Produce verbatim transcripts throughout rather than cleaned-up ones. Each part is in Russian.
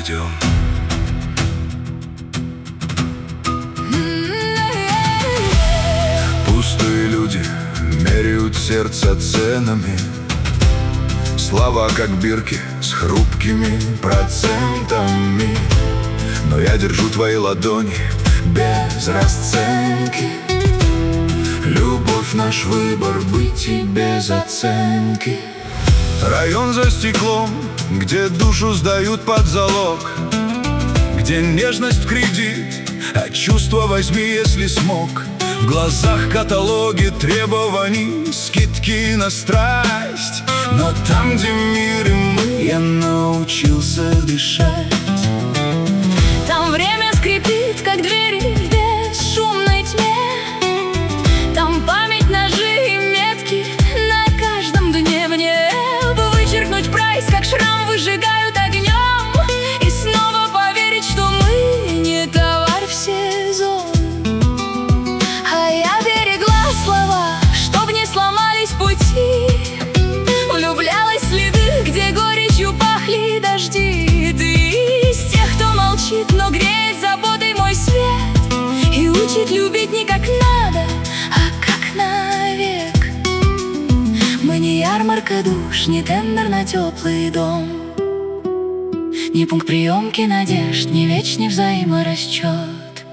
идем. Пустые люди меряют сердце ценами, слова как бирки с хрупкими процентами. Но я держу твои ладони без расценки. Любовь — наш выбор, быть и без оценки. Район за стеклом, где душу сдают под залог, где нежность в кредит, а чувства возьми, если смог. В глазах каталоги требований, скидки на страсть. Но там, где мир и мы, я научился дышать. Там время скрипит, как двери в бесшумной тьме. Там память, ножи и метки на каждом дне. Мне бы вычеркнуть прайс, как шрам выжигают огнем, и снова поверить, что мы не товар в сезон. А я берегла слова, чтоб не сломались пути. Влюблялась в следы, где горечью пахли дожди. Ты из тех, кто молчит, но греет заботой мой свет и учит любить не как надо, а как навек. Мы не ярмарка душ, не тендер на теплый дом, не пункт приемки надежд, не вечный взаиморасчет.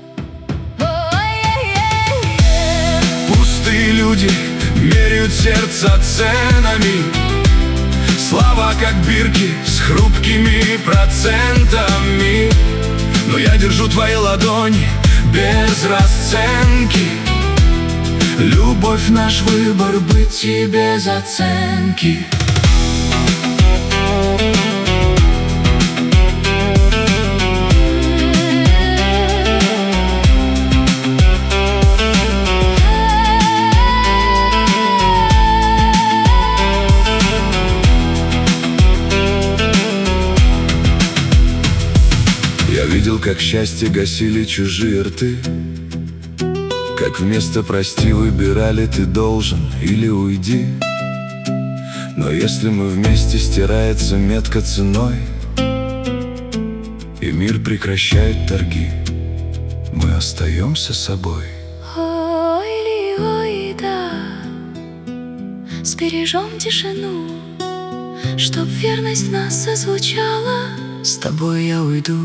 Пустые люди меряют сердце ценами, слова как бирки с хрупкими процентами. Но я держу твои ладони без расценки. Любовь — наш выбор, быть и без оценки. Я видел, как счастье гасили чужие рты, как вместо «прости» выбирали «ты должен» или «уйди». Но если мы вместе, стирается метка ценой, и мир прекращает торги, мы остаемся собой. Ой ли, ой, да, сбережем тишину, чтоб верность в нас зазвучала. С тобой я уйду.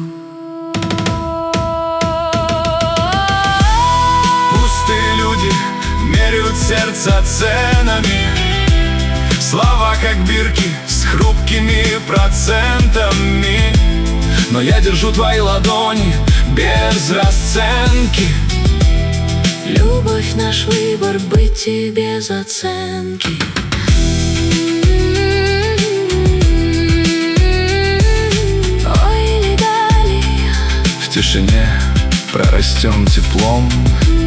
Пустые люди меряют сердце ценами, слова как бирки с хрупкими процентами. Но я держу твои ладони без расценки. Любовь — наш выбор, быть и без оценки. В тишине прорастем теплом,